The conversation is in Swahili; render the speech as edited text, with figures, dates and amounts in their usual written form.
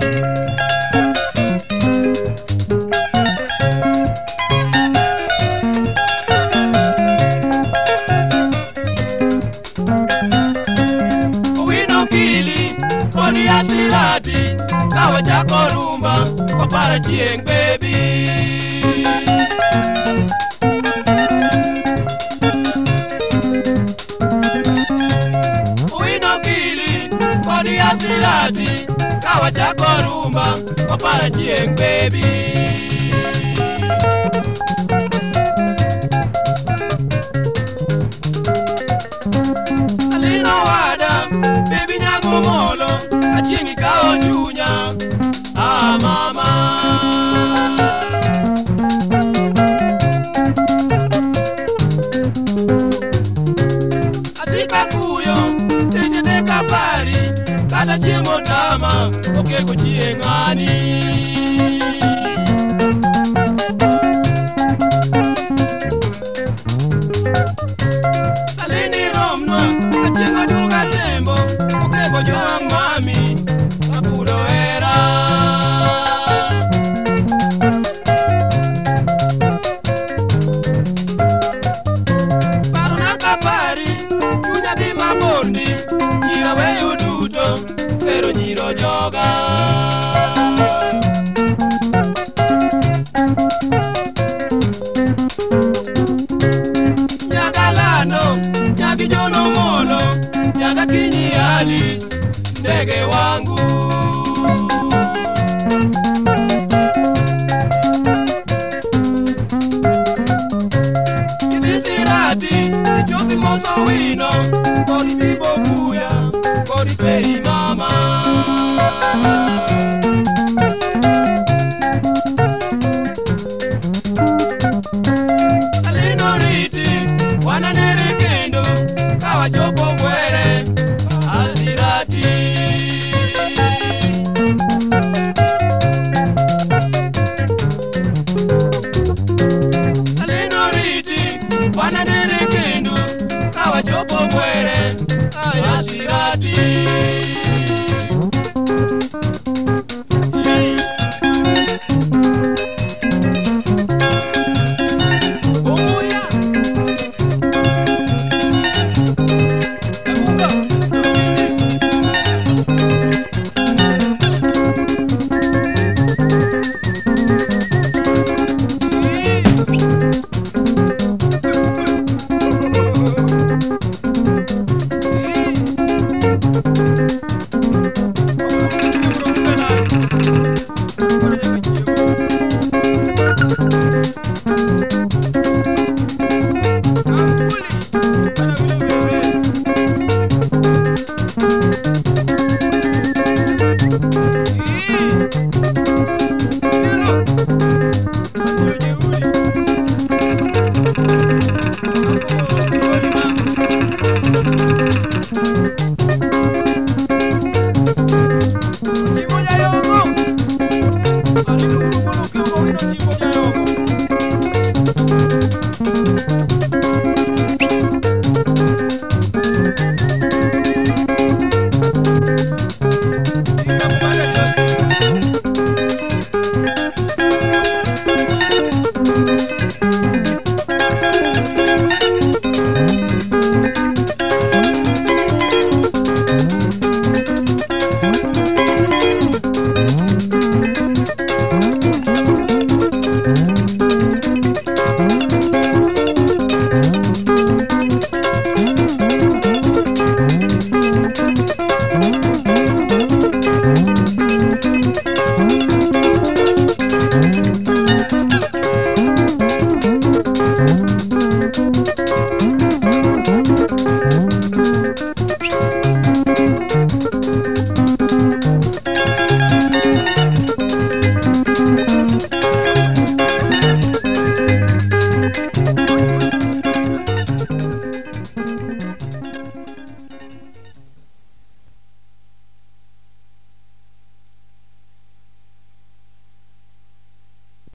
Sirati, kawa chako rumba, papara chieng baby. Uino kili, kodi ya sirati, kawa chako rumba, papara chieng baby. Salino wada, baby nyago molo. Chingi kao chunya, ah mama. Asika kuyo, seje de kapari, kada chiemo tama, oke kuchiengani. Salini romno, achengo duga sembo, oke kujoang mami. Joga Nyagalano, nyagi jono molo, nyaga kinyi Alice, ndege wangu. Kidisirati, ichopi moso wino, kori vibo kuya, kori perima.